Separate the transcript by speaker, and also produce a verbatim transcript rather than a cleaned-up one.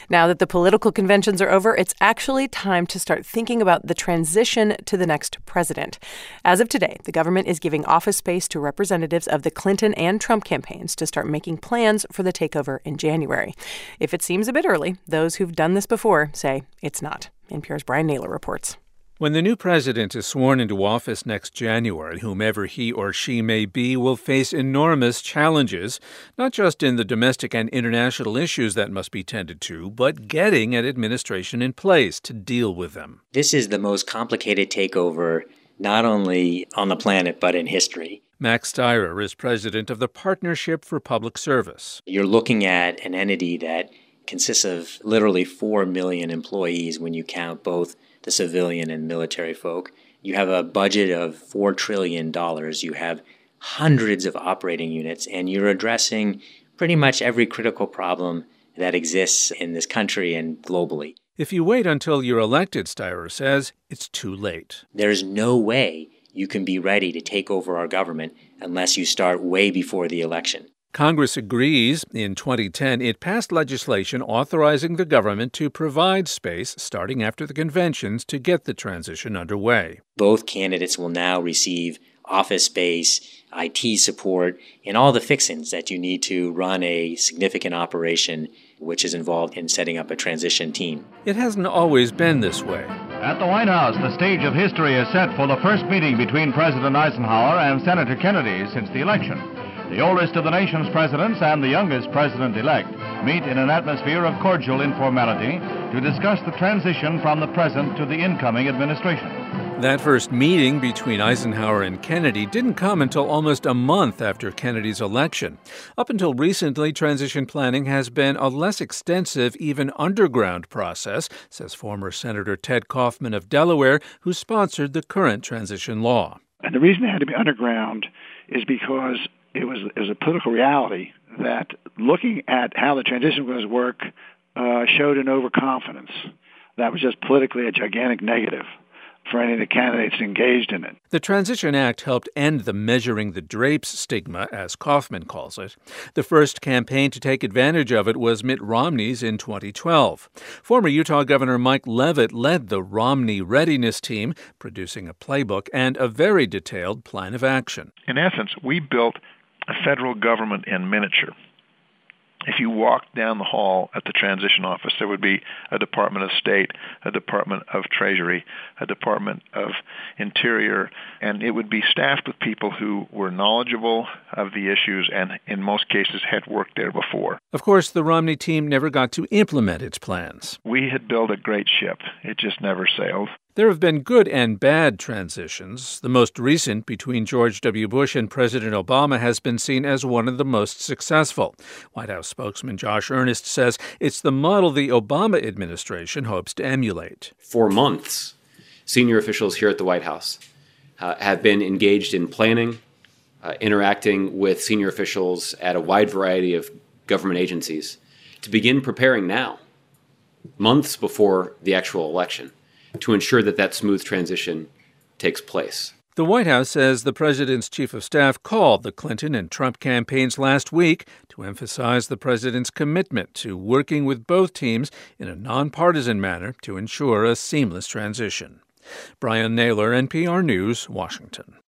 Speaker 1: Now that the political conventions are over, it's actually time to start thinking about the transition to the next president. As of today, the government is giving office space to representatives of the Clinton and Trump campaigns to start making plans for the takeover in January. If it seems a bit early, those who've done this before say it's not. N P R's Brian Naylor reports.
Speaker 2: When the new president is sworn into office next January, whomever he or she may be will face enormous challenges, not just in the domestic and international issues that must be tended to, but getting an administration in place to deal with them.
Speaker 3: This is the most complicated takeover, not only on the planet, but in history.
Speaker 2: Max Stier is president of the Partnership for Public Service.
Speaker 3: You're looking at an entity that consists of literally four million employees when you count both the civilian and military folk. You have a budget of four trillion dollars. You have hundreds of operating units, and you're addressing pretty much every critical problem that exists in this country and globally.
Speaker 2: If you wait until you're elected, Stier says, it's too late.
Speaker 3: There's no way you can be ready to take over our government unless you start way before the election.
Speaker 2: Congress agrees. In twenty ten, it passed legislation authorizing the government to provide space starting after the conventions to get the transition underway.
Speaker 3: Both candidates will now receive office space, I T support, and all the fixings that you need to run a significant operation which is involved in setting up a transition team.
Speaker 2: It hasn't always been this way.
Speaker 4: At the White House, the stage of history is set for the first meeting between President Eisenhower and Senator Kennedy since the election. The oldest of the nation's presidents and the youngest president-elect meet in an atmosphere of cordial informality to discuss the transition from the present to the incoming administration.
Speaker 2: That first meeting between Eisenhower and Kennedy didn't come until almost a month after Kennedy's election. Up until recently, transition planning has been a less extensive, even underground process, says former Senator Ted Kaufman of Delaware, who sponsored the current transition law.
Speaker 5: And the reason it had to be underground is because it was, it was a political reality that looking at how the transition was going to work uh, showed an overconfidence. That was just politically a gigantic negative for any of the candidates engaged in it.
Speaker 2: The Transition Act helped end the measuring the drapes stigma, as Kaufman calls it. The first campaign to take advantage of it was Mitt Romney's in twenty twelve. Former Utah Governor Mike Leavitt led the Romney Readiness Team, producing a playbook and a very detailed plan of action.
Speaker 6: In essence, we built a federal government in miniature. If you walked down the hall at the transition office, there would be a Department of State, a Department of Treasury, a Department of Interior, and it would be staffed with people who were knowledgeable of the issues and, in most cases, had worked there before.
Speaker 2: Of course, the Romney team never got to implement its plans.
Speaker 6: We had built a great ship. It just never sailed.
Speaker 2: There have been good and bad transitions. The most recent between George W. Bush and President Obama has been seen as one of the most successful. White House spokesman Josh Earnest says it's the model the Obama administration hopes to emulate.
Speaker 7: For months, senior officials here at the White House uh, have been engaged in planning, uh, interacting with senior officials at a wide variety of government agencies to begin preparing now, months before the actual election, to ensure that that smooth transition takes place.
Speaker 2: The White House says the president's chief of staff called the Clinton and Trump campaigns last week to emphasize the president's commitment to working with both teams in a nonpartisan manner to ensure a seamless transition. Brian Naylor, N P R News, Washington.